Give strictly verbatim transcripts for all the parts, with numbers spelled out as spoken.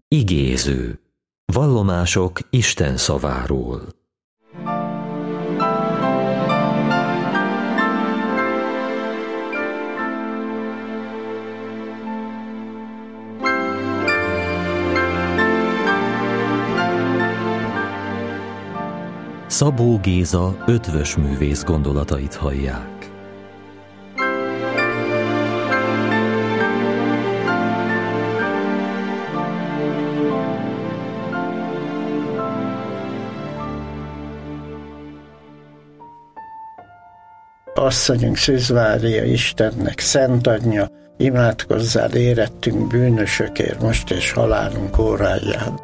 Igéző. Vallomások Isten szaváról. Szabó Géza ötvös művész gondolatait hallják. Asszonyunk Szűz Mária, Istennek szent anyja, imádkozzál érettünk bűnösökért, most és halálunk óráján.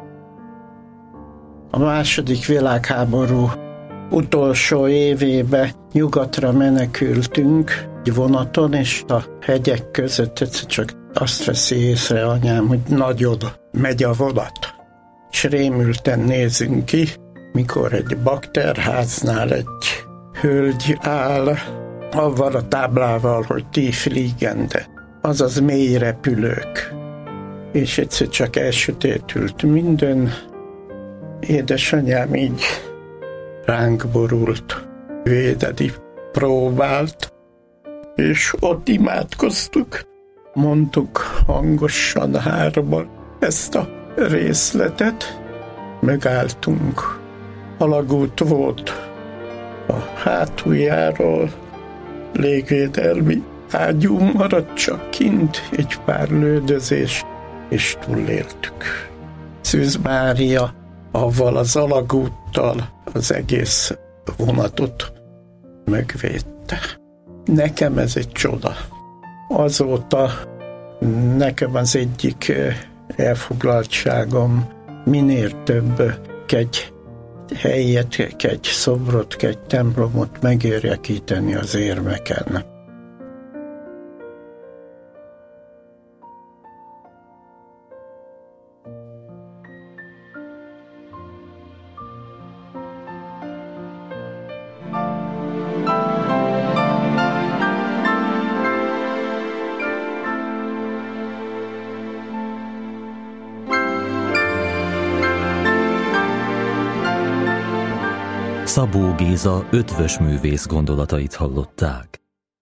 A második világháború utolsó évébe nyugatra menekültünk egy vonaton, és a hegyek között egyszer csak azt veszi észre anyám, hogy nagyon megy a vonat. És rémülten nézünk ki, mikor egy bakterháznál egy hölgy áll, avval a táblával, hogy die Fliegende, azaz mély repülők. És egyszer csak elsötétült minden. Édesanyám így ránk borult, védeni próbált, és ott imádkoztuk. Mondtuk hangosan hárman ezt a részletet, megálltunk. Alagút volt a hátuljáról, légvédelmi ágyú maradt csak kint, egy pár lődözés, és túléltük. Szűz Mária avval az alagúttal az egész vonatot megvédte. Nekem ez egy csoda. Azóta nekem az egyik elfoglaltságom minél több egy helyet, egy szobrot, egy templomot megérjekíteni az érmeken. Szabó Géza ötvös művész gondolatait hallották.